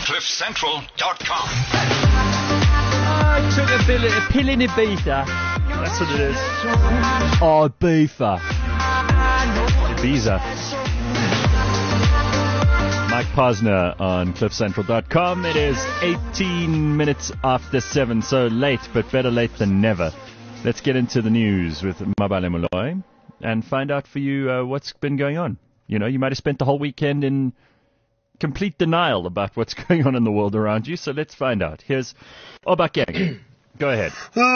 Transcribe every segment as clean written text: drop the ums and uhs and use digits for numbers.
CliffCentral.com. I took a pill in Ibiza. That's what it is. Oh, Ibiza. Mike Posner on CliffCentral.com. It is 18 minutes after 7, so late, but better late than never. Let's get into the news with Mabale Moloi and find out for you what's been going on. You know, you might have spent the whole weekend in complete denial about what's going on in the world around you, so let's find out. Here's Obakeng. Go ahead.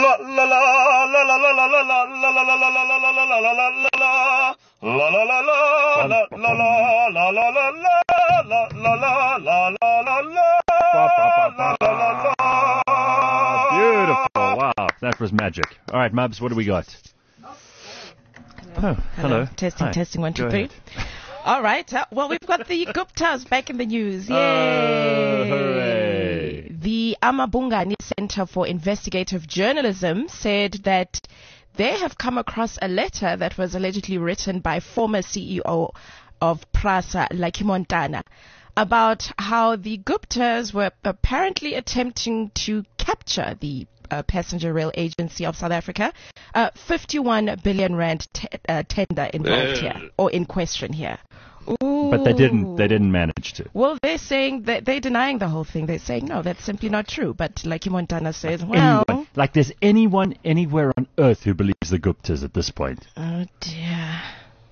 Beautiful. Wow. That was magic. All right, Mubs, what do we got? Hello. Oh, hello. Testing, Hi. testing, 1, 2, Go 3. ahead. All right. Well, we've got the Guptas back in the news. Yay! Oh, hooray. The Amabungani Center for Investigative Journalism said that they have come across a letter that was allegedly written by former CEO of PRASA, Lucky Montana, about how the Guptas were apparently attempting to capture the passenger rail agency of South Africa. 51 billion rand tender involved here, or in question here. Ooh. But they didn't manage to. Well, they're saying that they're denying the whole thing. They're saying, no, that's simply not true. But Lucky Montana says, well... There's anyone anywhere on earth who believes the Guptas at this point. Oh, dear.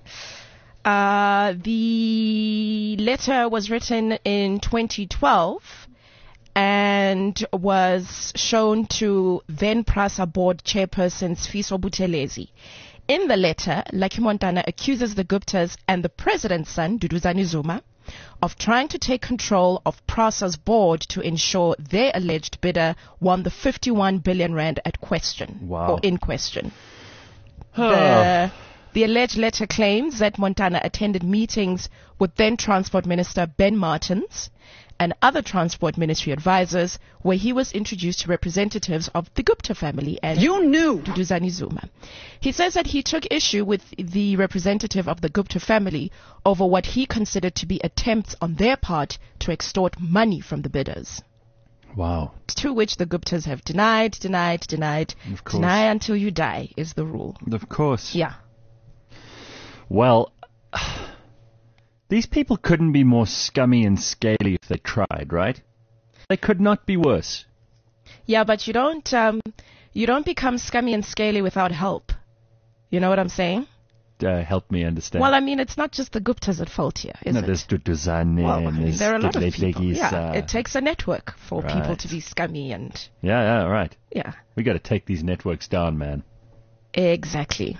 The letter was written in 2012 and was shown to then PRASA board chairperson Sfiso Buthelezi. In the letter, Lucky Montana accuses the Guptas and the president's son, Duduzane Zuma, of trying to take control of PRASA's board to ensure their alleged bidder won the 51 billion rand at question, or in question. The alleged letter claims that Montana attended meetings with then Transport Minister Ben Martins and other Transport Ministry advisors, where he was introduced to representatives of the Gupta family and Duduzane Zuma. He says that he took issue with the representative of the Gupta family over what he considered to be attempts on their part to extort money from the bidders. Wow. To which the Guptas have denied. Of course. Deny until you die is the rule. Of course. Yeah. Well, these people couldn't be more scummy and scaly if they tried, right? They could not be worse. Yeah, but you don't become scummy and scaly without help. You know what I'm saying? Help me understand. Well, I mean, it's not just the Guptas at fault here, is it? There's Duduzane. Well, I mean, there are a lot of people. Yeah, it takes a network for people to be scummy and... Yeah, right. Yeah. We got to take these networks down, man. Exactly.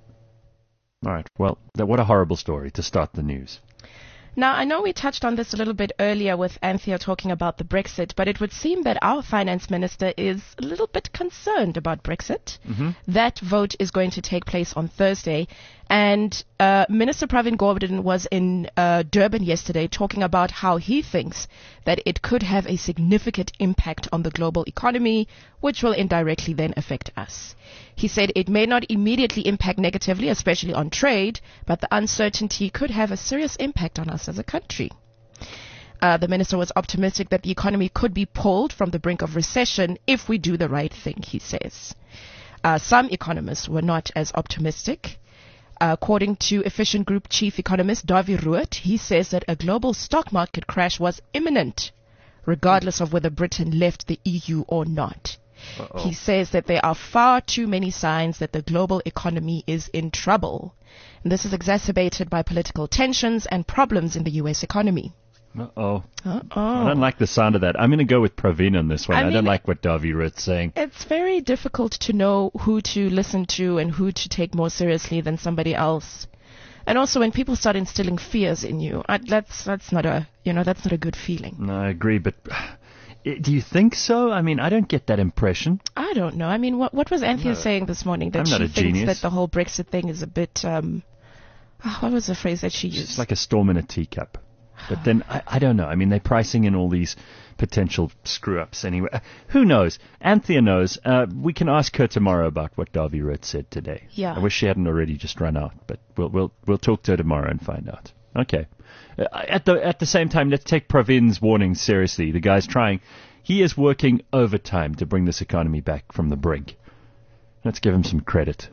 All right. Well, what a horrible story to start the news. Now, I know we touched on this a little bit earlier with Anthea talking about the Brexit, but it would seem that our finance minister is a little bit concerned about Brexit. Mm-hmm. That vote is going to take place on Thursday. And Minister Pravin Gordhan was in Durban yesterday talking about how he thinks that it could have a significant impact on the global economy, which will indirectly then affect us. He said it may not immediately impact negatively, especially on trade, but the uncertainty could have a serious impact on us as a country. The minister was optimistic that the economy could be pulled from the brink of recession if we do the right thing, he says. Some economists were not as optimistic. According to Efficient Group chief economist Dawie Rood, he says that a global stock market crash was imminent, regardless of whether Britain left the EU or not. Uh-oh. He says that there are far too many signs that the global economy is in trouble. And this is exacerbated by political tensions and problems in the U.S. economy. Uh-oh. I don't like the sound of that. I'm going to go with Praveen on this one. I don't like what Dawie Rood's saying. It's very difficult to know who to listen to and who to take more seriously than somebody else. And also, when people start instilling fears in you, that's not a good feeling. No, I agree, but do you think so? I mean, I don't get that impression. I don't know. I mean, what was Anthea saying this morning? That she thinks that the whole Brexit thing is a bit, what was the phrase that she used? It's like a storm in a teacup. But then, I don't know. I mean, they're pricing in all these potential screw-ups anyway. Who knows? Anthea knows. We can ask her tomorrow about what Dawie Rood said today. Yeah. I wish she hadn't already just run out, but we'll talk to her tomorrow and find out. Okay. At the same time, let's take Pravin's warning seriously. The guy's trying. He is working overtime to bring this economy back from the brink. Let's give him some credit.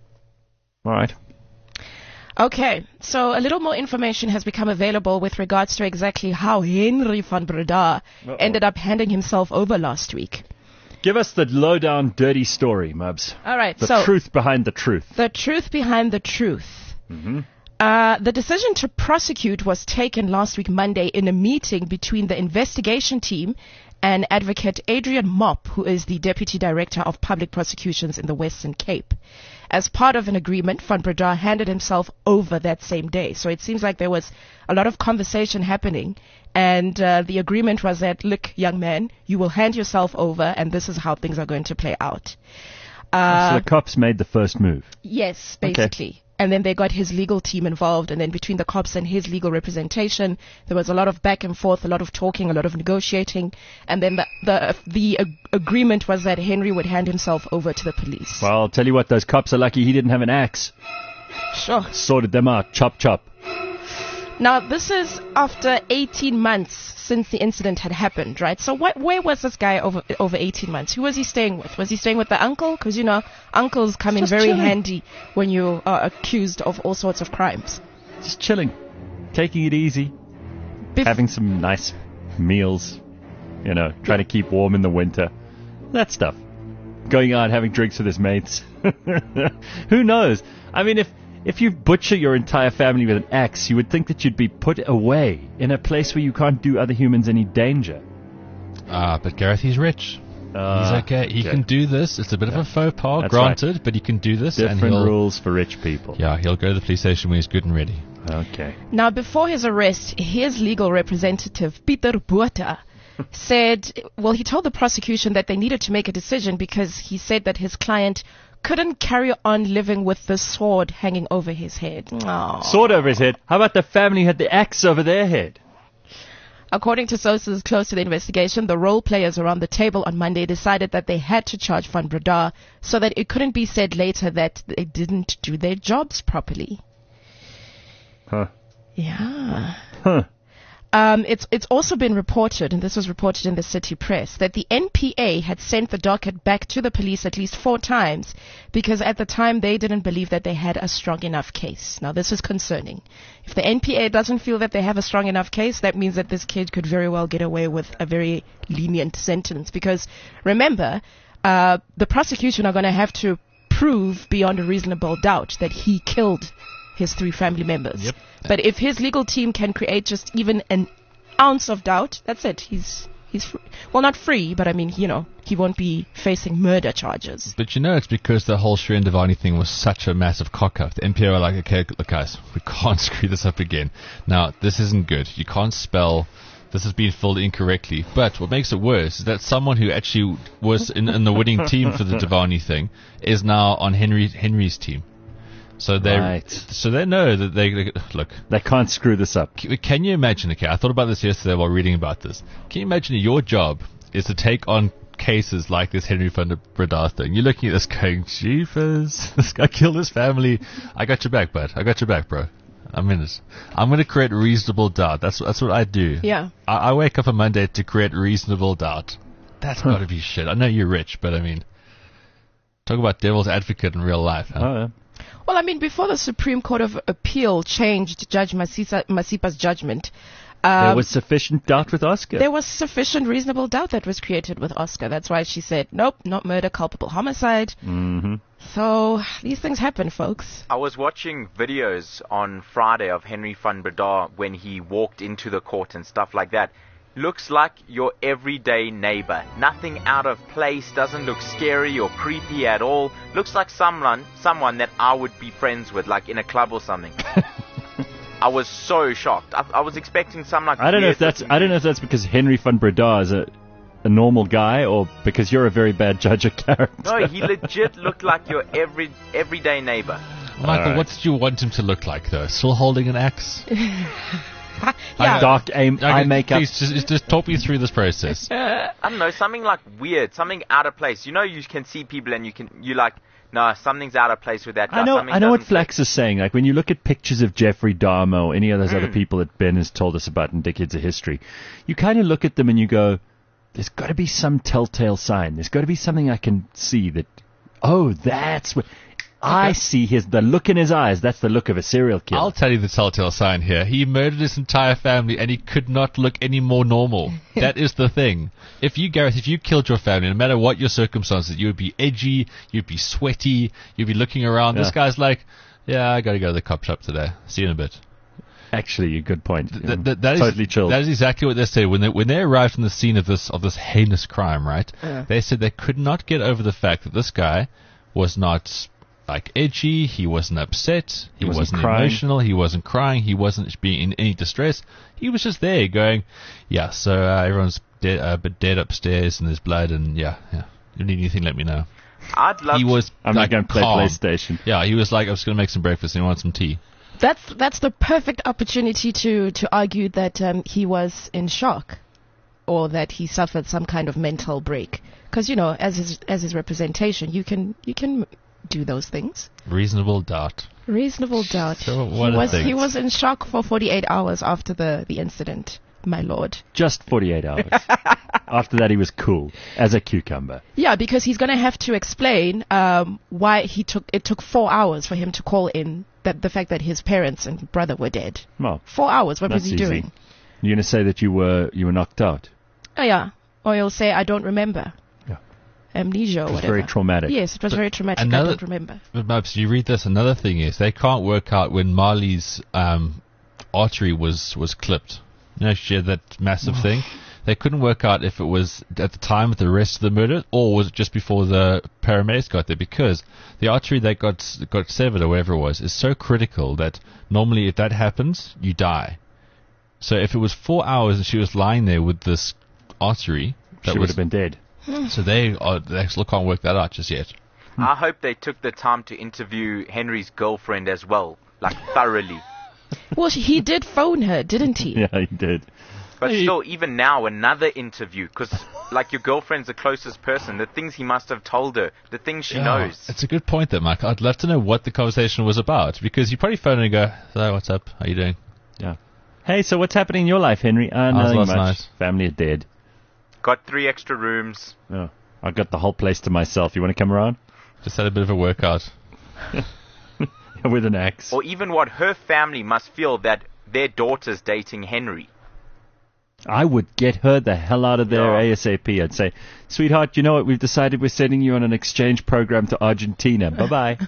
All right. Okay, so a little more information has become available with regards to exactly how Henry van Breda ended up handing himself over last week. Give us the low-down, dirty story, Mubs. All right, the truth behind the truth. The truth behind the truth. Mm-hmm. The decision to prosecute was taken last week, Monday, in a meeting between the investigation team and Advocate Adrian Mop, who is the Deputy Director of Public Prosecutions in the Western Cape. As part of an agreement, Van Breda handed himself over that same day. So it seems like there was a lot of conversation happening, and the agreement was that, look, young man, you will hand yourself over, and this is how things are going to play out. So the cops made the first move? Yes, basically. Okay. And then they got his legal team involved, and then between the cops and his legal representation, there was a lot of back and forth, a lot of talking, a lot of negotiating, and then the agreement was that Henry would hand himself over to the police. Well, I'll tell you what, those cops are lucky he didn't have an axe. Sure. Sorted them out, chop chop. Now, this is after 18 months since the incident had happened, right? So where was this guy over 18 months? Who was he staying with? Was he staying with the uncle? Because, you know, uncles come in very handy when you are accused of all sorts of crimes. Just chilling, taking it easy, having some nice meals, you know, trying to keep warm in the winter. That stuff. Going out, having drinks with his mates. Who knows? I mean, if you butcher your entire family with an axe, you would think that you'd be put away in a place where you can't do other humans any danger. But Gareth, he's rich. He's okay. He can do this. It's a bit of a faux pas, That's granted, right. But he can do this. Different rules for rich people. Yeah, he'll go to the police station when he's good and ready. Okay. Now, before his arrest, his legal representative, Pieter Botha, said, well, he told the prosecution that they needed to make a decision because he said that his client couldn't carry on living with the sword hanging over his head. Aww. Sword over his head? How about the family had the axe over their head? According to sources close to the investigation, the role players around the table on Monday decided that they had to charge Van Breda so that it couldn't be said later that they didn't do their jobs properly. Huh. Yeah. Huh. It's also been reported, and this was reported in the City Press, that the NPA had sent the docket back to the police at least 4 times because at the time they didn't believe that they had a strong enough case. Now, this is concerning. If the NPA doesn't feel that they have a strong enough case, that means that this kid could very well get away with a very lenient sentence. Because, remember, the prosecution are going to have to prove beyond a reasonable doubt that he killed his 3 family members. Yep. But if his legal team can create just even an ounce of doubt, that's it. He's free. Well, not free, but I mean, you know, he won't be facing murder charges. But you know, it's because the whole Shreen Devani thing was such a massive cock-up. The NPA were like, okay, look guys, we can't screw this up again. Now, this isn't good. You can't spell, this has been filled incorrectly. But what makes it worse is that someone who actually was in the winning team for the Devani thing is now on Henry's team. So they know that they can't screw this up. Can you imagine? Okay, I thought about this yesterday while reading about this. Can you imagine your job is to take on cases like this Henry van Breda thing? You're looking at this going, jeepers, this guy killed his family. I got your back, bud. I got your back, bro. I'm in it. I'm going to create reasonable doubt. That's what I do. Yeah. I wake up on Monday to create reasonable doubt. That's got to be shit. I know you're rich, but I mean, talk about devil's advocate in real life. Huh? Oh, yeah. Well, I mean, before the Supreme Court of Appeal changed Judge Masipa's judgment, there was sufficient doubt with Oscar. There was sufficient reasonable doubt that was created with Oscar. That's why she said, nope, not murder, culpable homicide. Mm-hmm. So these things happen, folks. I was watching videos on Friday of Henry van Breda when he walked into the court and stuff like that. Looks like your everyday neighbor. Nothing out of place, doesn't look scary or creepy at all. Looks like someone that I would be friends with, like in a club or something. I was so shocked. I was expecting some like. I don't know if that's because Henry van Breda is a normal guy or because you're a very bad judge of character. No, he legit looked like your everyday neighbor. Michael, what did you want him to look like though? Still holding an axe? Yeah. Dark eye makeup. Please, just talk me through this process. I don't know, something like weird, something out of place. You know, you can see people and you like, no, something's out of place with that guy. I know what doesn't Flax is saying. Like when you look at pictures of Jeffrey Dahmer or any of those other people that Ben has told us about in Decades of History, you kind of look at them and you go, there's got to be some telltale sign. There's got to be something I can see that, oh, that's what... I see the look in his eyes. That's the look of a serial killer. I'll tell you the telltale sign here. He murdered his entire family and he could not look any more normal. That is the thing. If you killed your family, no matter what your circumstances, you would be edgy, you'd be sweaty, you'd be looking around. Yeah. This guy's like, yeah, I got to go to the cop shop today. See you in a bit. Actually, a good point. That Totally is, chilled. That is exactly what they said when they arrived on the scene of this heinous crime. Right? They said they could not get over the fact that this guy was not like edgy. He wasn't upset. He wasn't crying. emotional. He wasn't crying. He wasn't being in any distress. He was just there going, yeah. So everyone's dead, dead upstairs, and there's blood, and yeah. You need anything? Let me know. I'd love. He was. I'm not going to play calm. PlayStation. Yeah, he was like, I was going to make some breakfast and I want some tea. That's the perfect opportunity to argue that he was in shock, or that he suffered some kind of mental break. Because as his representation, you can do those things. Reasonable doubt. Reasonable doubt. So what He was in shock for 48 hours after the incident, my lord. Just 48 hours. After that, he was cool as a cucumber. Yeah, because he's going to have to explain why it took 4 hours for him to call in the fact that his parents and brother were dead. Well, 4 hours. What was that's he easy. doing? You're going to say that you were knocked out. Oh yeah, or he'll say I don't remember. Yeah. Amnesia or It was whatever. very traumatic. Yes, it was very traumatic. I don't remember. But Mubs, you read this. Another thing is they can't work out when Marley's artery was clipped. She had that massive thing. They couldn't work out if it was at the time of the rest of the murder or was it just before the paramedics got there, because the artery that got severed or whatever it was is so critical that normally if that happens, you die. So if it was 4 hours and she was lying there with this artery, She would have been dead. So they still can't work that out just yet. I hope they took the time to interview Henry's girlfriend as well, like thoroughly. Well, he did phone her, didn't he? Yeah, he did. But still, even now, another interview, because like your girlfriend's the closest person. The things he must have told her, the things she knows. It's a good point there, Mike. I'd love to know what the conversation was about, because you probably phone and go, "So, what's up? How you doing?" Yeah. Hey, so what's happening in your life, Henry? Nothing last much. night. Family are dead. Got 3 extra rooms. Oh, I've got the whole place to myself. You want to come around? Just had a bit of a workout. With an axe. Or even what her family must feel that their daughter's dating Henry. I would get her the hell out of there Yeah. ASAP. I'd say, sweetheart, you know what? We've decided we're sending you on an exchange program to Argentina. Bye-bye.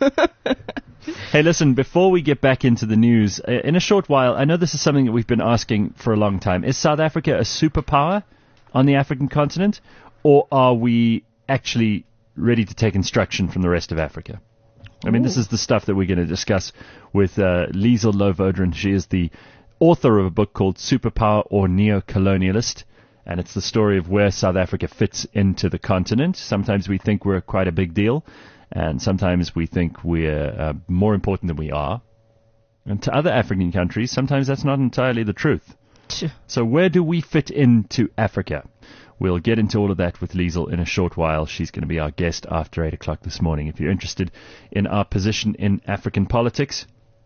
Hey, listen, before we get back into the news, in a short while, I know this is something that we've been asking for a long time. Is South Africa a superpower on the African continent, or are we actually ready to take instruction from the rest of Africa? I mean, this is the stuff that we're going to discuss with Liesl Lovodren. She is the author of a book called Superpower or Neo-Colonialist, and it's the story of where South Africa fits into the continent. Sometimes we think we're quite a big deal, and sometimes we think we're more important than we are. And to other African countries, sometimes that's not entirely the truth. So where do we fit into Africa? We'll get into all of that with Liesl in a short while. She's going to be our guest after 8 o'clock this morning. If you're interested in our position in African politics,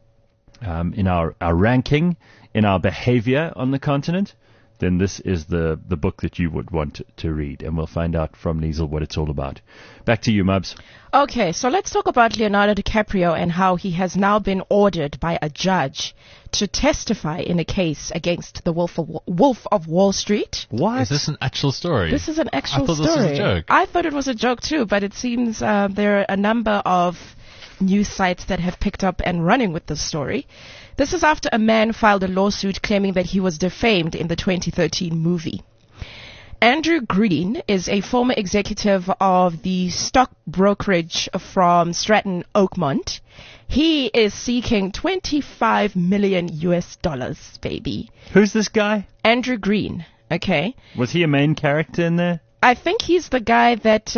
in our ranking, in our behavior on the continent, then this is the book that you would want to read. And we'll find out from Liesl what it's all about. Back to you, Mubs. Okay, so let's talk about Leonardo DiCaprio and how he has now been ordered by a judge to testify in a case against the Wolf of Wall Street. What? Is this an actual story? This is an actual I thought story. this was a joke. I thought it was a joke too, but it seems there are a number of news sites that have picked up and running with this story. This is after a man filed a lawsuit claiming that he was defamed in the 2013 movie. Andrew Green is a former executive of the stock brokerage from Stratton Oakmont. He is seeking $25 million, baby. Who's this guy? Andrew Green, okay? Was he a main character in there? I think he's the guy that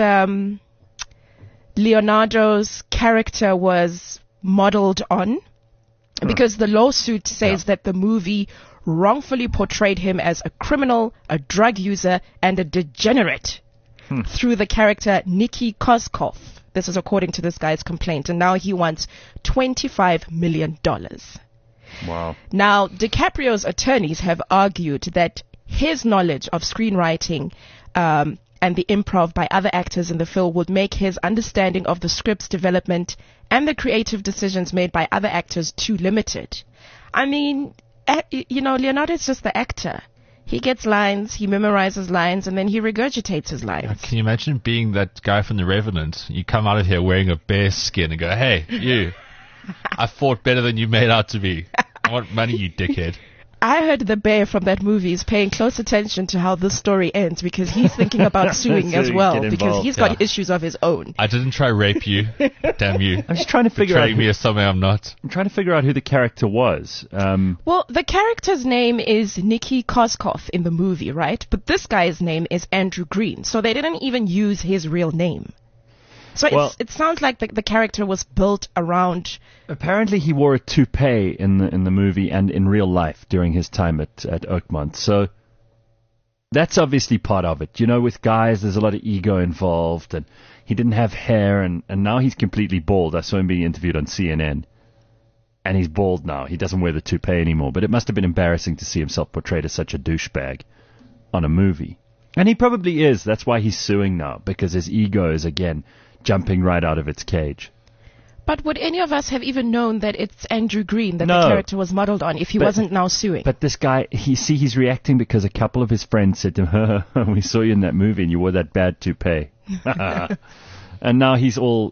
Leonardo's character was modeled on, because the lawsuit says that the movie wrongfully portrayed him as a criminal, a drug user, and a degenerate through the character Nikki Koskov. This is according to this guy's complaint. And now he wants $25 million. Wow. Now, DiCaprio's attorneys have argued that his knowledge of screenwriting and the improv by other actors in the film would make his understanding of the script's development and the creative decisions made by other actors too limited. I mean, Leonardo is just the actor. He gets lines, he memorizes lines, and then he regurgitates his lines. Can you imagine being that guy from The Revenant? You come out of here wearing a bear skin and go, hey, you, I fought better than you made out to be. I want money, you dickhead. I heard the bear from that movie is paying close attention to how this story ends because he's thinking about suing as well because he's got issues of his own. I didn't try rape you. Damn you. I'm just trying to figure out. Betraying me as something I'm not. I'm trying to figure out who the character was. Well, the character's name is Nikki Koskov in the movie, right? But this guy's name is Andrew Green. So they didn't even use his real name. So it sounds like the character was built around. Apparently, he wore a toupee in the movie and in real life during his time at Oakmont. So that's obviously part of it. You know, with guys, there's a lot of ego involved, and he didn't have hair, and now he's completely bald. I saw him being interviewed on CNN, and he's bald now. He doesn't wear the toupee anymore. But it must have been embarrassing to see himself portrayed as such a douchebag on a movie. And he probably is. That's why he's suing now, because his ego is, again, jumping right out of its cage. But would any of us have even known that it's Andrew Green that the character was modeled on if he wasn't now suing? But this guy, he's reacting because a couple of his friends said to him, we saw you in that movie and you wore that bad toupee. And now he's all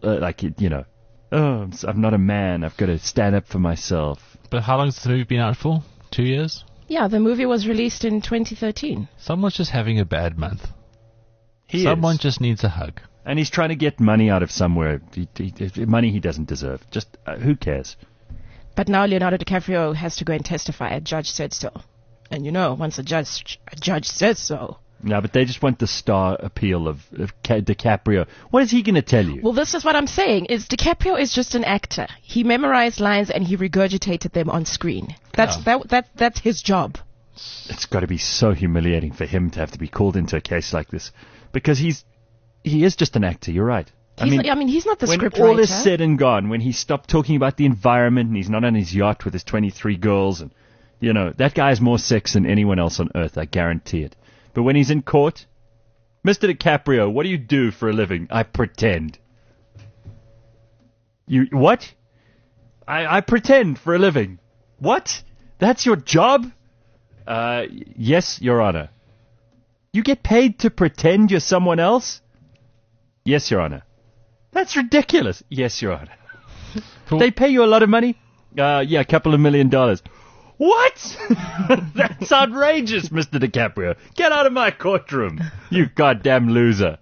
I'm not a man. I've got to stand up for myself. But how long has the movie been out for? 2 years? Yeah, the movie was released in 2013. Someone's just having a bad month. Someone just needs a hug. And he's trying to get money out of somewhere, money he doesn't deserve. Just, who cares? But now Leonardo DiCaprio has to go and testify. A judge said so. And once a judge says so. No, but they just want the star appeal of DiCaprio. What is he going to tell you? Well, this is what I'm saying, is DiCaprio is just an actor. He memorized lines and he regurgitated them on screen. That's his job. It's got to be so humiliating for him to have to be called into a case like this. Because he is just an actor, you're right. He's not the scriptwriter. When all is said and gone, when he stopped talking about the environment and he's not on his yacht with his 23 girls, and that guy has more sex than anyone else on earth, I guarantee it. But when he's in court, Mr. DiCaprio, what do you do for a living? I pretend. You what? I pretend for a living. What? That's your job? Yes, Your Honor. You get paid to pretend you're someone else? Yes, Your Honor. That's ridiculous. Yes, Your Honor. They pay you a lot of money? Yeah, a couple of $1 million. What? That's outrageous, Mr. DiCaprio. Get out of my courtroom, you goddamn loser.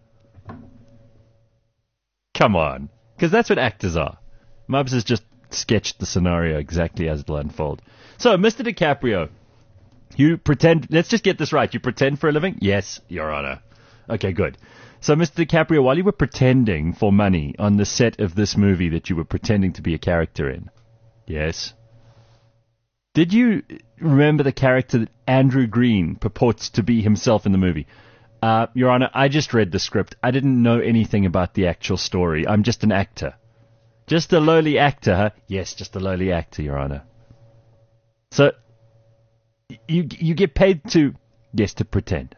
Come on. Because that's what actors are. Mubs has just sketched the scenario exactly as it'll unfold. So, Mr. DiCaprio, you pretend... Let's just get this right. You pretend for a living? Yes, Your Honor. Okay, good. So, Mr. DiCaprio, while you were pretending for money on the set of this movie that you were pretending to be a character in, yes, did you remember the character that Andrew Green purports to be himself in the movie? Your Honor, I just read the script. I didn't know anything about the actual story. I'm just an actor. Just a lowly actor, huh? Yes, just a lowly actor, Your Honor. So, you get paid to pretend.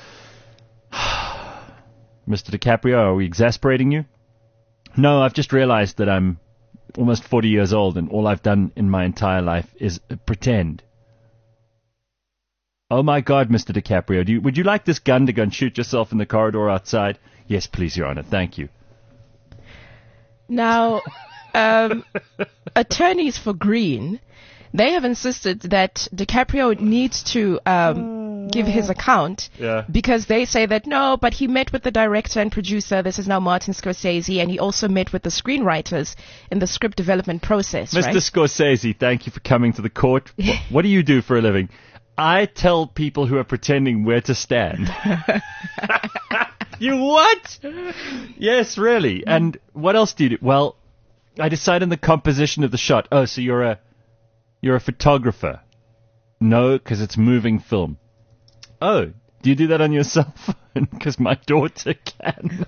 Mr. DiCaprio, are we exasperating you? No, I've just realized that I'm almost 40 years old and all I've done in my entire life is pretend. Oh my God, Mr. DiCaprio, would you like this gun to go and shoot yourself in the corridor outside? Yes, please, Your Honor. Thank you. Now, attorneys for Green, they have insisted that DiCaprio needs to give his account because they say that no, but he met with the director and producer. This is now Martin Scorsese, and he also met with the screenwriters in the script development process. Mr. Right? Scorsese, thank you for coming to the court. What do you do for a living? I tell people who are pretending where to stand. You what? Yes, really. And what else do you do? Well, I decide on the composition of the shot. Oh, so you're a photographer. No, because it's moving film. Oh, do you do that on your cell phone? Because my daughter can.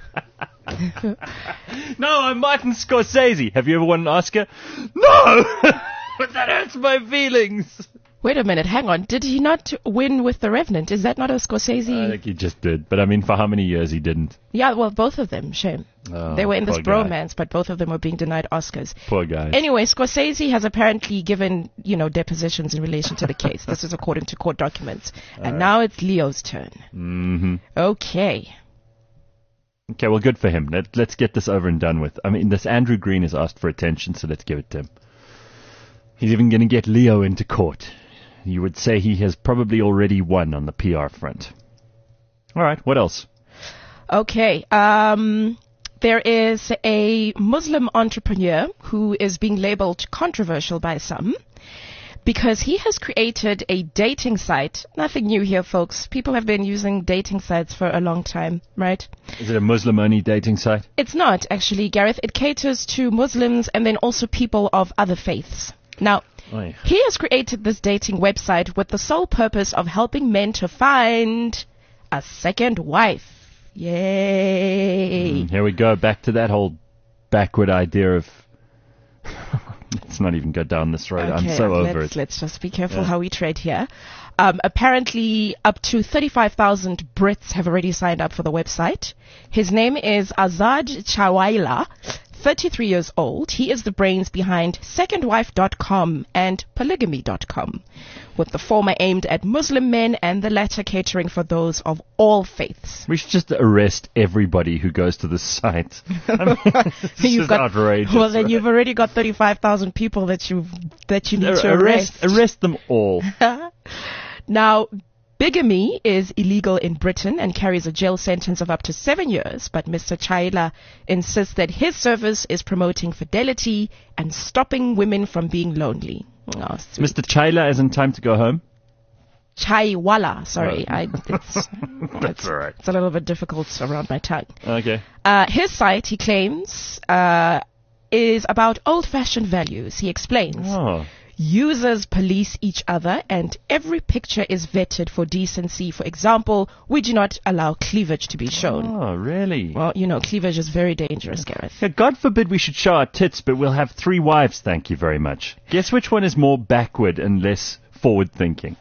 No, I'm Martin Scorsese. Have you ever won an Oscar? No! But that hurts my feelings. Wait a minute, hang on. Did he not win with The Revenant? Is that not a I Scorsese? think he just did. But I mean, for how many years he didn't? Yeah, well, both of them, shame. Oh, They were in this poor guy. bromance, but both of them were being denied Oscars. Poor guy. Anyway, Scorsese has apparently given, depositions in relation to the case. This is according to court documents. And now it's Leo's turn. Mm-hmm. Okay. Okay, well, good for him. Let's get this over and done with. I mean, this Andrew Green has asked for attention, so let's give it to him. He's even going to get Leo into court. You would say he has probably already won on the PR front. All right, what else? Okay. There is a Muslim entrepreneur who is being labeled controversial by some because he has created a dating site. Nothing new here, folks. People have been using dating sites for a long time, right? Is it a Muslim-only dating site? It's not, actually, Gareth. It caters to Muslims and then also people of other faiths. Now, Oy. he has created this dating website with the sole purpose of helping men to find a second wife. Yay! Here we go, back to that whole backward idea of... Let's not even go down this road. I'm so over it. Let's just be careful how we tread here. Apparently, up to 35,000 Brits have already signed up for the website. His name is Azad Chawaila, 33 years old. He is the brains behind secondwife.com and polygamy.com, with the former aimed at Muslim men and the latter catering for those of all faiths. We should just arrest everybody who goes to this site. I mean, this is outrageous. Well, then you've already got 35,000 people that you need to arrest. Arrest them all. Now, bigamy is illegal in Britain and carries a jail sentence of up to 7 years, but Mr. Chaila insists that his service is promoting fidelity and stopping women from being lonely. Oh, sweet. Mr. Chaila isn't time to go home? Chaiwala, sorry. Oh. It's all right. It's a little bit difficult around my tongue. Okay. His site, he claims, is about old-fashioned values. He explains. Oh. Users police each other and every picture is vetted for decency. For example, we do not allow cleavage to be shown. Oh, really? Well, cleavage is very dangerous, Gareth. Yeah, God forbid we should show our tits, but we'll have 3 wives, thank you very much. Guess which one is more backward and less forward-thinking?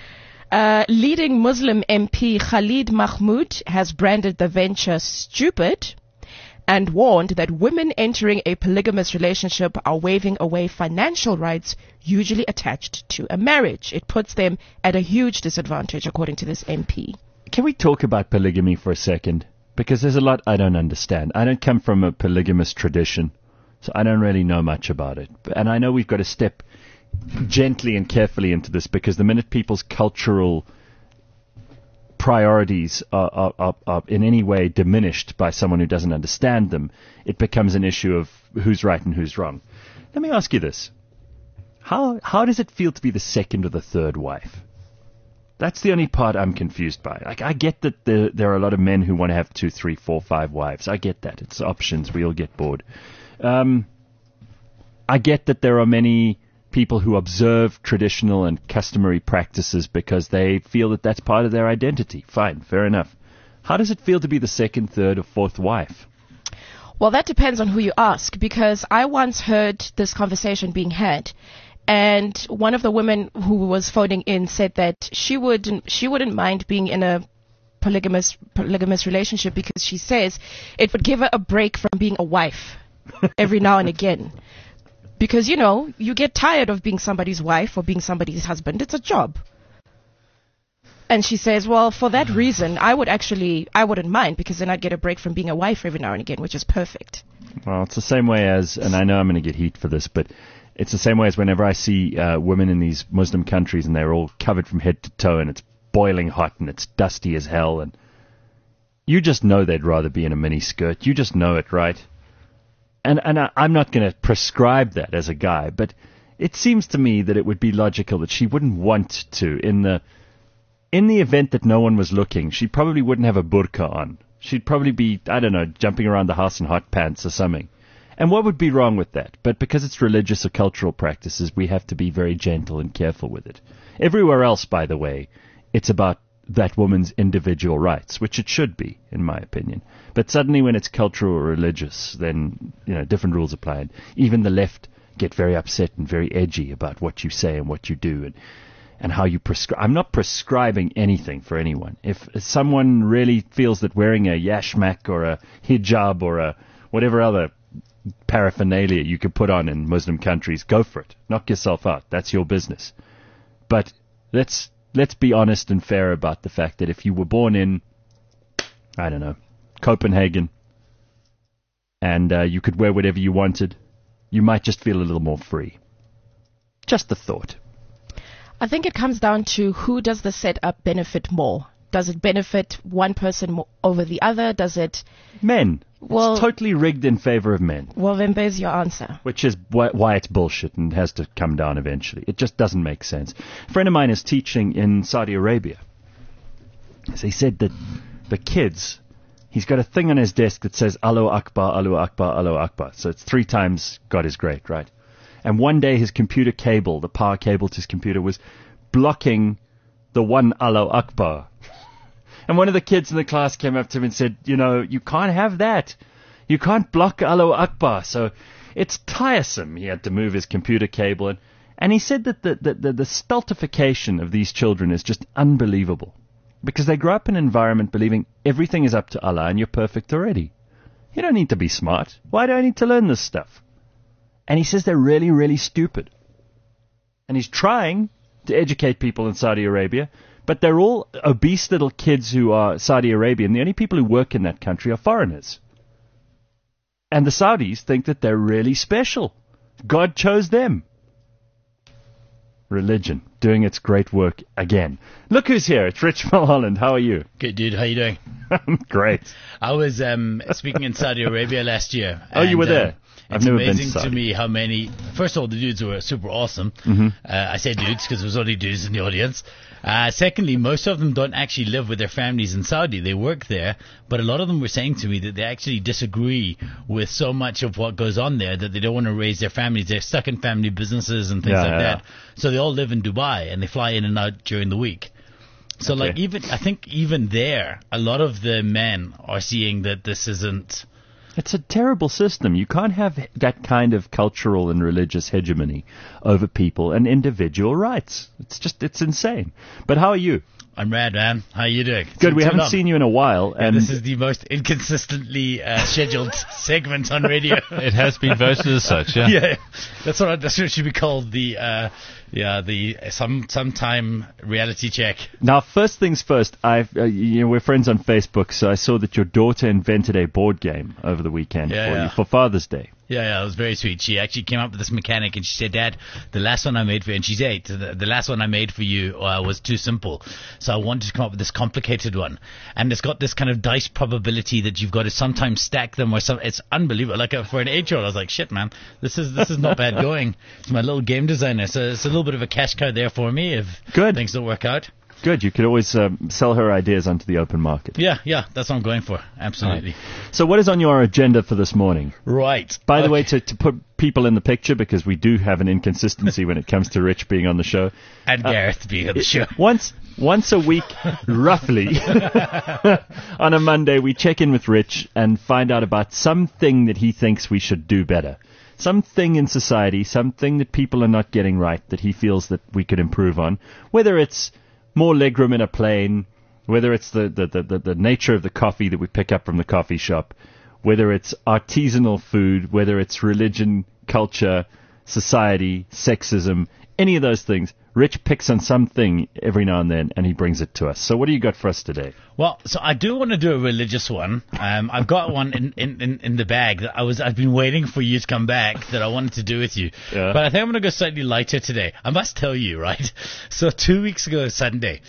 Leading Muslim MP Khalid Mahmood has branded the venture stupid and warned that women entering a polygamous relationship are waving away financial rights usually attached to a marriage. It puts them at a huge disadvantage, according to this MP. Can we talk about polygamy for a second? Because there's a lot I don't understand. I don't come from a polygamous tradition, so I don't really know much about it. And I know we've got to step gently and carefully into this, because the minute people's cultural priorities are in any way diminished by someone who doesn't understand them, it becomes an issue of who's right and who's wrong. Let me ask you this. How does it feel to be the second or the third wife? That's the only part I'm confused by. Like, I get that there are a lot of men who want to have 2, 3, 4, 5 wives. I get that. It's options. We all get bored. I get that there are many people who observe traditional and customary practices because they feel that that's part of their identity. Fine, fair enough. How does it feel to be the second, third, or fourth wife? Well, that depends on who you ask, because I once heard this conversation being had, and one of the women who was phoning in said that she wouldn't mind being in a polygamous relationship, because she says it would give her a break from being a wife every now and again. Because, you get tired of being somebody's wife or being somebody's husband. It's a job. And she says, well, for that reason, I wouldn't mind, because then I'd get a break from being a wife every now and again, which is perfect. Well, it's the same way as, and I know I'm going to get heat for this, but it's the same way as whenever I see women in these Muslim countries and they're all covered from head to toe and it's boiling hot and it's dusty as hell, and you just know they'd rather be in a mini skirt. You just know it, right? And I'm not going to prescribe that as a guy, but it seems to me that it would be logical that she wouldn't want to. In the event that no one was looking, she probably wouldn't have a burqa on. She'd probably be, I don't know, jumping around the house in hot pants or something. And what would be wrong with that? But because it's religious or cultural practices, we have to be very gentle and careful with it. Everywhere else, by the way, it's about that woman's individual rights, which it should be, in my opinion. But suddenly when it's cultural or religious, then, different rules apply. And even the left get very upset and very edgy about what you say and what you do and how you prescribe. I'm not prescribing anything for anyone. If someone really feels that wearing a yashmak or a hijab or a whatever other paraphernalia you could put on in Muslim countries, go for it. Knock yourself out. That's your business. But let's be honest and fair about the fact that if you were born in, I don't know, Copenhagen, and you could wear whatever you wanted, you might just feel a little more free. Just a thought. I think it comes down to who does the setup benefit more. Does it benefit one person more over the other? Does it... Men. Well, it's totally rigged in favor of men. Well, then there's your answer. Which is why it's bullshit and has to come down eventually. It just doesn't make sense. A friend of mine is teaching in Saudi Arabia. So he said that the kids, he's got a thing on his desk that says, Allahu Akbar, Allahu Akbar, Allahu Akbar. So it's 3 times God is great, right? And one day his computer cable, the power cable to his computer, was blocking the one Allahu Akbar. And one of the kids in the class came up to him and said, you can't have that. You can't block Allahu Akbar. So it's tiresome. He had to move his computer cable. And he said that the stultification of these children is just unbelievable. Because they grow up in an environment believing everything is up to Allah and you're perfect already. You don't need to be smart. Why do I need to learn this stuff? And he says they're really, really stupid. And he's trying to educate people in Saudi Arabia, but they're all obese little kids who are Saudi Arabian. The only people who work in that country are foreigners. And the Saudis think that they're really special. God chose them. Religion, doing its great work again. Look who's here. It's Rich Mulholland. How are you? Good, dude. How you doing? Great. I was speaking in Saudi Arabia last year. Oh, you were there? It's amazing to me how many... First of all, the dudes were super awesome. Mm-hmm. I say dudes because there was only dudes in the audience. Secondly, most of them don't actually live with their families in Saudi. They work there, but a lot of them were saying to me that they actually disagree with so much of what goes on there that they don't want to raise their families. They're stuck in family businesses and things that. So they all live in Dubai and they fly in and out during the week. So Okay. I think even there, a lot of the men are seeing that this isn't... It's a terrible system. You can't have that kind of cultural and religious hegemony over people and individual rights. It's insane. But how are you? I'm rad, man. How you doing? Good. We haven't seen you in a while. Yeah, And this is the most inconsistently scheduled segment on radio. It has been voted as such, yeah. Yeah, that's what should be called the sometime reality check. Now, first things first, we're friends on Facebook, so I saw that your daughter invented a board game over the weekend you for Father's Day. Yeah, it was very sweet. She actually came up with this mechanic and she said, Dad, the last one I made for you, and she's 8, the last one I made for you was too simple. So I wanted to come up with this complicated one. And it's got this kind of dice probability that you've got to sometimes stack them or some. It's unbelievable. Like for an 8-year-old, I was like, shit, man, this is not bad going. It's my little game designer. So it's a little bit of a cash cow there for me if things don't work out. Good. You could always sell her ideas onto the open market. Yeah, that's what I'm going for. Absolutely. Right. So what is on your agenda for this morning? Right. By the way, to put people in the picture, because we do have an inconsistency when it comes to Rich being on the show. And Gareth being on the show. Once a week, roughly, on a Monday, we check in with Rich and find out about something that he thinks we should do better. Something in society, something that people are not getting right, that he feels that we could improve on. Whether it's more legroom in a plane, whether it's the nature of the coffee that we pick up from the coffee shop, whether it's artisanal food, whether it's religion, culture, society, sexism, any of those things. Rich picks on something every now and then, and he brings it to us. So what do you got for us today? Well, so I do want to do a religious one. I've got one in the bag that I've been waiting for you to come back that I wanted to do with you. Yeah. But I think I'm going to go slightly lighter today. I must tell you, right? So 2 weeks ago, Sunday,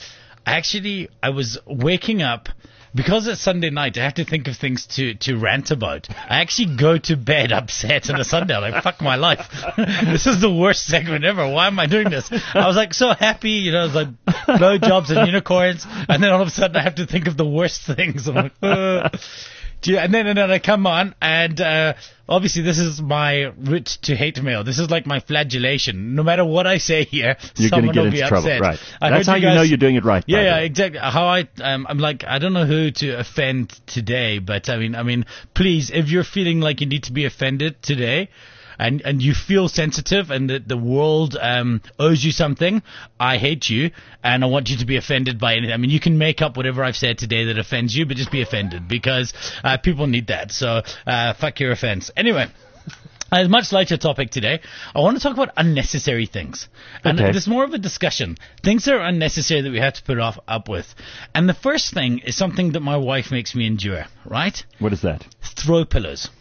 I was waking up. Because it's Sunday night, I have to think of things to rant about. I actually go to bed upset on a Sunday. I'm like, fuck my life. This is the worst segment ever. Why am I doing this? I was like so happy, I was like, blowjobs and unicorns. And then all of a sudden I have to think of the worst things. I'm like, And then I come on, and obviously this is my route to hate mail. This is like my flagellation. No matter what I say here, You're going to someone get will be into trouble, upset. right? I That's heard how you know you're doing it right. by the Yeah, way. exactly. How I'm like, I don't know who to offend today, but I mean, please, if you're feeling like you need to be offended today, and you feel sensitive and the world owes you something, I hate you and I want you to be offended by anything. I mean, you can make up whatever I've said today that offends you, but just be offended because people need that. So fuck your offense. Anyway. A much lighter topic today. I want to talk about unnecessary things. And Okay. there's more of a discussion. Things that are unnecessary that we have to put up with. And the first thing is something that my wife makes me endure, right? What is that? Throw pillows.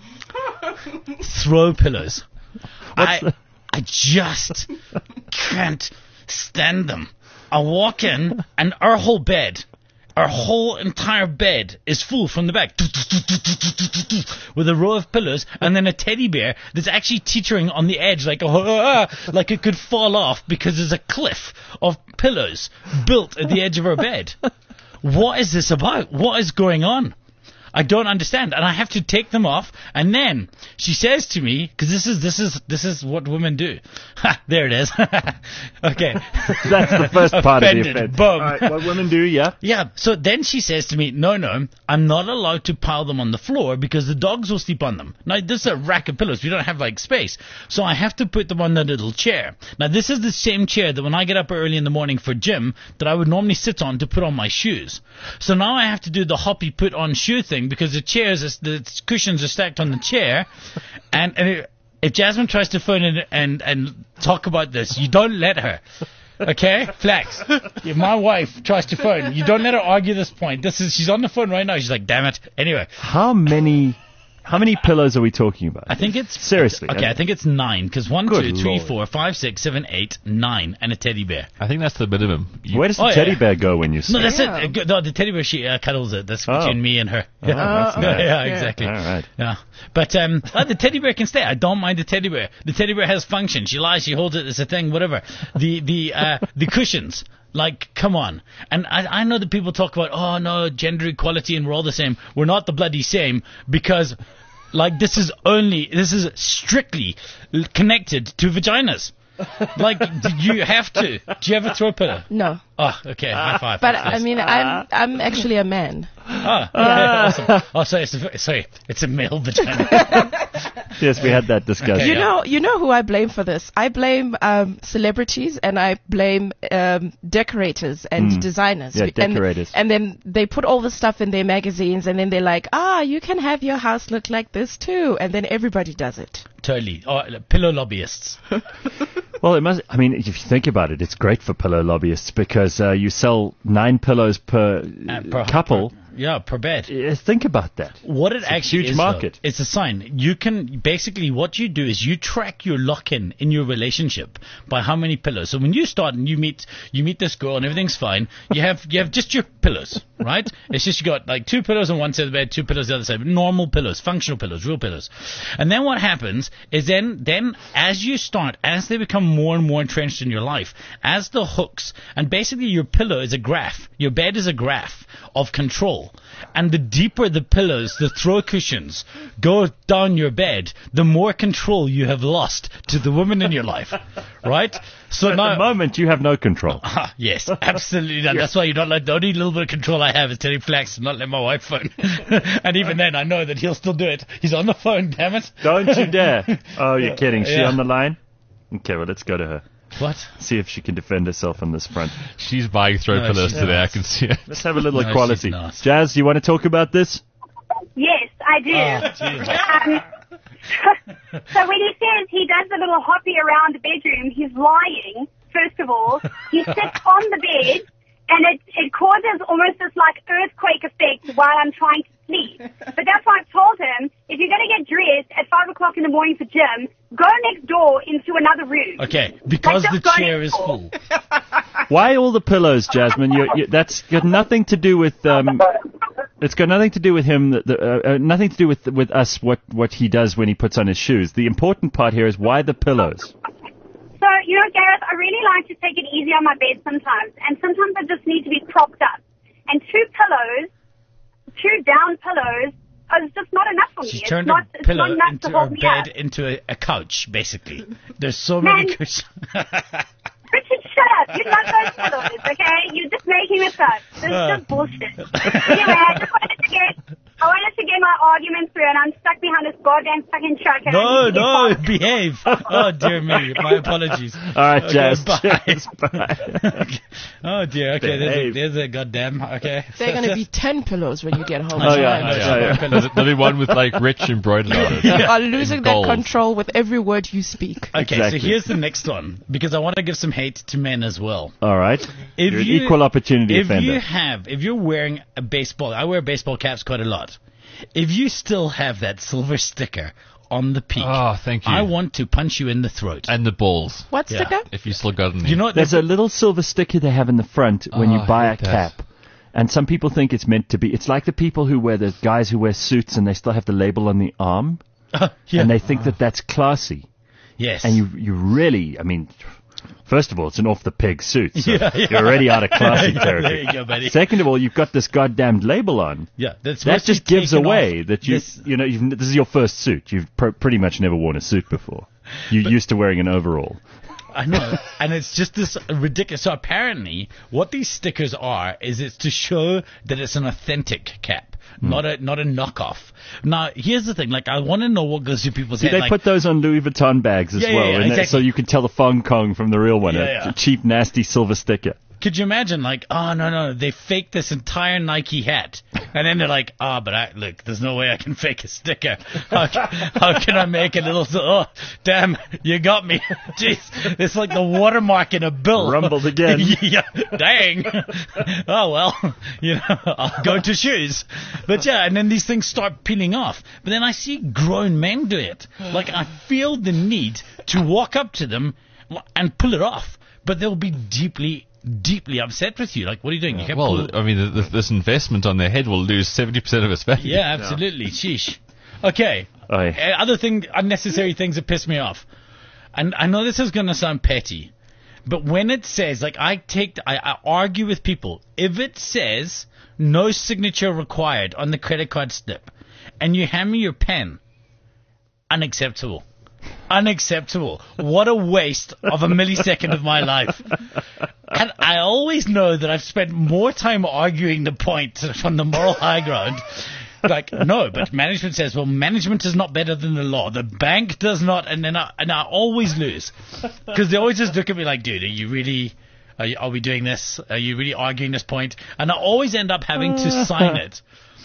Throw pillows. I just can't stand them. I walk in and our whole entire bed is full from the back with a row of pillows and then a teddy bear that's actually teetering on the edge like it could fall off because there's a cliff of pillows built at the edge of our bed. What is this about? What is going on? I don't understand, and I have to take them off. And then she says to me, because this is what women do. Ha, there it is. Okay, That's the first part of the Offended. offense. Boom. All right, what women do, yeah. Yeah. So then she says to me, no, I'm not allowed to pile them on the floor because the dogs will sleep on them. Now this is a rack of pillows. We don't have like space, so I have to put them on the little chair. Now this is the same chair that when I get up early in the morning for gym that I would normally sit on to put on my shoes. So now I have to do the hoppy put on shoe thing because the cushions are stacked on the chair, and if Jasmine tries to phone in and talk about this, you don't let her. Okay, Flax. If my wife tries to phone, you don't let her argue this point. She's on the phone right now. She's like, damn it. Anyway, How many pillows are we talking about? I think it's Seriously. Okay, I think it's 9 because 1, Good 2, 3, Lord. 4, 5, 6, 7, 8, 9, and a teddy bear. I think that's the minimum. Where does the Oh, teddy yeah. bear go when you sleep? No, that's Yeah. it. No, the teddy bear she cuddles it. That's Oh. between me and her. that's nice. Yeah, exactly. All right. Yeah, but the teddy bear can stay. I don't mind the teddy bear. The teddy bear has function. She lies, she holds it. It's a thing, whatever. The cushions. Like, come on. And I know that people talk about, oh no, gender equality and we're all the same. We're not the bloody same because, like, this is strictly connected to vaginas. Like, you have to. Do you ever throw a pillow? No. Oh, okay. High five. But I mean, I'm actually a man. Oh, okay, awesome. Oh, sorry, it's a male vagina. Yes, we had that discussion. Okay. You know who I blame for this? I blame celebrities and I blame decorators and designers. Yeah, decorators. And then they put all the stuff in their magazines and then they're like, you can have your house look like this too. And then everybody does it. Totally. Oh, pillow lobbyists. Well, it must. I mean, if you think about it, it's great for pillow lobbyists because you sell 9 pillows per couple. Per bed. Think about that. What it a actually huge is, market. though, it's a sign. You can basically what you do is you track your lock-in in your relationship by how many pillows. So when you start and you meet this girl and everything's fine, you have just your pillows, right? It's just you got like 2 pillows on one side of the bed, 2 pillows on the other side, normal pillows, functional pillows, real pillows. And then what happens is then as they become more and more entrenched in your life, as the hooks, and basically your pillow is a graph, your bed is a graph of control. And the deeper the pillows, the throw cushions, go down your bed, the more control you have lost to the woman in your life, right? So At now, the moment, you have no control. yes, absolutely not. That's why you don't like. The only little bit of control I have is telling Flax to not let my wife phone. And even then, I know that he'll still do it. He's on the phone, damn it. Don't you dare. Oh, you're kidding. She Yeah. on the line? Okay, well, let's go to her. What? See if she can defend herself on this front. She's buying throw No, pillows she's today. not. I can see it. Let's have a little No, equality. she's not. Jazz, do you want to talk about this? Yes, I do. So when he says he does the little hoppy around the bedroom, he's lying, first of all. He sits on the bed, and it causes almost this like earthquake effect while I'm trying to sleep. But that's why I've told him, if you're going to get dressed at 5 o'clock in the morning for gym, go next door into another room. Okay, because Like, the just go chair next is door. full. Why all the pillows, Jasmine? That's got nothing to do with. It's got nothing to do with him. Nothing to do with us. What he does when he puts on his shoes. The important part here is why the pillows. So, Gareth, I really like to take it easy on my bed sometimes, and sometimes I just need to be propped up. And 2 down pillows it's just not enough for me. She's It's turned not, a it's pillow not enough into to her hold me bed up. into a couch, basically. There's so many Man. cushions. Richard, shut up. You love those pillows, okay? You're just making this up. This is just bullshit. Anyway, I wanted to get my argument through, and I'm stuck behind this goddamn fucking truck. And I need to get past. Behave. Oh, dear me. My apologies. All right, Okay, Jazz. bye. Cheers, bye. Oh, dear. Okay, Behave. there's a goddamn. Okay. There are going to be 10 pillows when you get home. Oh, yeah. tonight. Yeah. There'll be one with like rich embroidered on it. You are losing In that gold. control with every word you speak. Okay, Exactly. so here's the next one, because I want to give some hate to men as well. All right. If You're an you- equal opportunity If offender. you're wearing a baseball, I wear baseball caps quite a lot. If you still have that silver sticker on the peak, Oh, thank you. I want to punch you in the throat. And the balls, What Yeah. sticker? if you still got them. You know what? There's a little silver sticker they have in the front when Oh, you I buy a hate that. cap. And some people think it's meant to be. It's like the people who wear the guys who wear suits and they still have the label on the arm. Yeah. And they think that that's classy. Yes. And you really, I mean, first of all, it's an off-the-peg suit. So Yeah. you're already out of classy Yeah, territory. there you go, buddy. Second of all, you've got this goddamned label on. Yeah, that's That supposed to just be gives taken away off. that you, This- you know, this is your first suit. You've pretty much never worn a suit before. You're used to wearing an overall. I know, and it's just this ridiculous. So apparently, what these stickers are is it's to show that it's an authentic cap, not a knockoff. Now, here's the thing: like, I want to know what goes through people's See, head. they Like, put those on Louis Vuitton bags as Yeah, well, yeah, and that- exactly. so you can tell the Fong Kong from the real one. Yeah, yeah. A cheap, nasty silver sticker. could you imagine? Like, oh no, they faked this entire Nike hat, and then they're like, but look, there's no way I can fake a sticker. How can I make a little? Oh, damn, you got me. Jeez, it's like the watermark in a bill. Rumbled again. Yeah, dang. Oh well, I'll go to shoes. But yeah, and then these things start peeling off. But then I see grown men do it. Like, I feel the need to walk up to them and pull it off. But they'll be deeply upset with you. Like, what are you doing? You can't pull Well, it. I mean, this investment on their head will lose 70% of its value. Yeah, absolutely. Sheesh. Okay. Aye. Unnecessary things that piss me off. And I know this is going to sound petty, but when it says, like, I argue with people, if it says no signature required on the credit card slip, and you hand me your pen, unacceptable. Unacceptable. What a waste of a millisecond of my life. And I always know that I've spent more time arguing the point from the moral high ground. Like, no, but management says, well, management is not better than the law. The bank does not, and I always lose. Because they always just look at me like, dude, are we doing this? Are you really arguing this point? And I always end up having to sign it.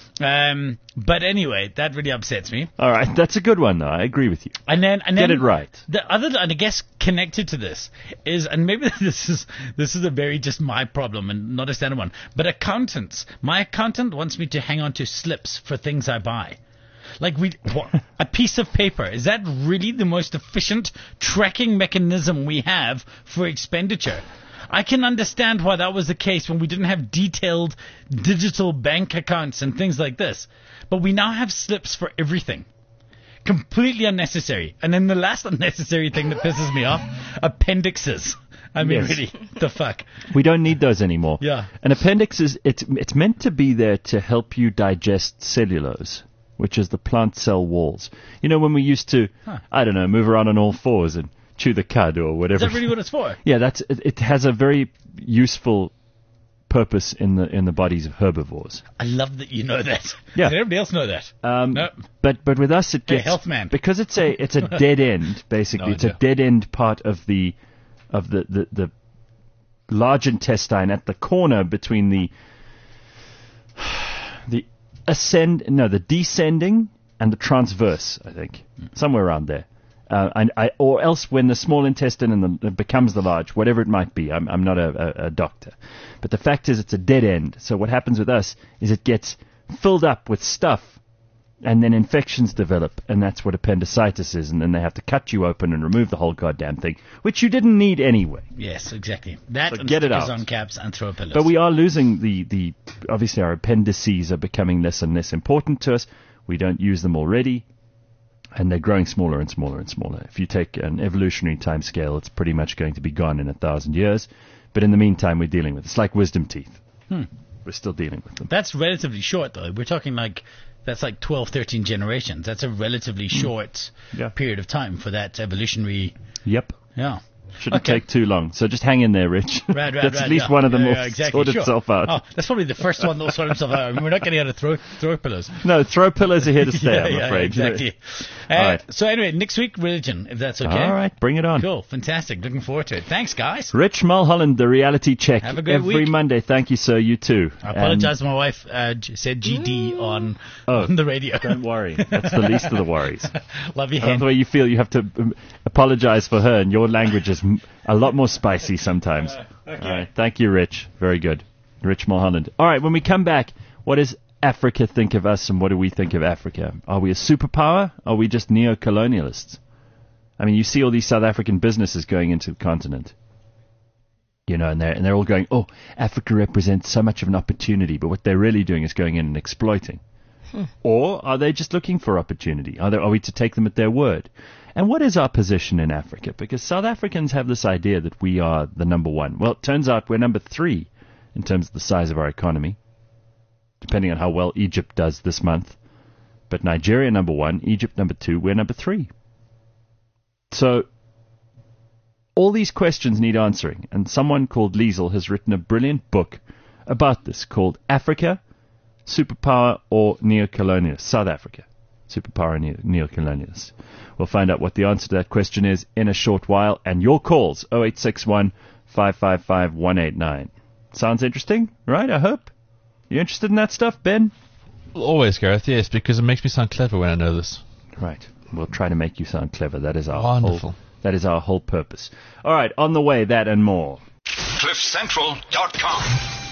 But anyway, that really upsets me. All right, that's a good one, though. I agree with you. And then Get it right. The other, and I guess connected to this is, and maybe this is a very just my problem and not a standard one, but accountants. My accountant wants me to hang on to slips for things I buy. Like, a piece of paper. Is that really the most efficient tracking mechanism we have for expenditure? I can understand why that was the case when we didn't have detailed digital bank accounts and things like this. But we now have slips for everything. Completely unnecessary. And then the last unnecessary thing that pisses me off, appendixes. I mean, Yes. really, the fuck? We don't need those anymore. Yeah. An appendix it's meant to be there to help you digest cellulose, which is the plant cell walls. You know, when we used to, I don't know, move around on all fours and chew the cud or whatever. Is that really what it's for? Yeah, it has a very useful purpose in the bodies of herbivores. I love that you know that. Yeah. Did everybody else know that? No. But with us it Hey, gets health man. because it's a dead end basically. No It's a idea. dead end part of the large intestine at the corner between the descending and the transverse, I think, somewhere around there. Or else when the small intestine becomes the large, whatever it might be. I'm not a doctor. But the fact is it's a dead end. So what happens with us is it gets filled up with stuff and then infections develop, and that's what appendicitis is, and then they have to cut you open and remove the whole goddamn thing, which you didn't need anyway. Yes, exactly. That So and get it stickers out. on caps and throw pillows. But we are losing the obviously our appendices are becoming less and less important to us. We don't use them already. And they're growing smaller and smaller and smaller. If you take an evolutionary time scale, it's pretty much going to be gone in 1,000 years. But in the meantime, we're dealing with it. It's like wisdom teeth. We're still dealing with them. That's relatively short, though. We're talking like That's like 12, 13 generations. That's a relatively short period of time for that evolutionary. Yep. Yeah. Shouldn't take too long. So just hang in there, Rich. Right, That's at least one of them will sort itself out. Oh, that's probably the first one that will sort itself out. I mean, we're not getting out of throw pillows. No, throw pillows are here to stay, I'm afraid. Exactly. Right. So anyway, next week, religion, if that's okay. All right, bring it on. Cool, fantastic. Looking forward to it. Thanks, guys. Rich Mulholland, the reality check. Have a great every week. Monday. Thank you, sir. You too. I apologize. My wife said GD on the radio. Don't worry. That's the least of the worries. Love you, I love the way you feel you have to apologize for her, and your language is a lot more spicy sometimes. Okay. All right. Thank you, Rich. Very good. Rich Mulholland. All right. When we come back, what does Africa think of us, and what do we think of Africa? Are we a superpower? Are we just neo-colonialists? I mean, you see all these South African businesses going into the continent. You know, and they're all going, oh, Africa represents so much of an opportunity, but what they're really doing is going in and exploiting. Or are they just looking for opportunity? Are we to take them at their word? And what is our position in Africa? Because South Africans have this idea that we are the number one. Well, it turns out we're number 3 in terms of the size of our economy, depending on how well Egypt does this month. But Nigeria number 1, Egypt number 2, we're number 3. So all these questions need answering, and someone called Liesel has written a brilliant book about this called Africa, Superpower or Neocolonialist? South Africa, Superpower or Neocolonialist? We'll find out what the answer to that question is in a short while, and your calls, 0861 555 189. Sounds interesting, right? I hope. You interested in that stuff, Ben? Always, Gareth, yes, because it makes me sound clever when I know this. Right. We'll try to make you sound clever. That is our wonderful. whole purpose. All right, on the way, that and more. CliffCentral.com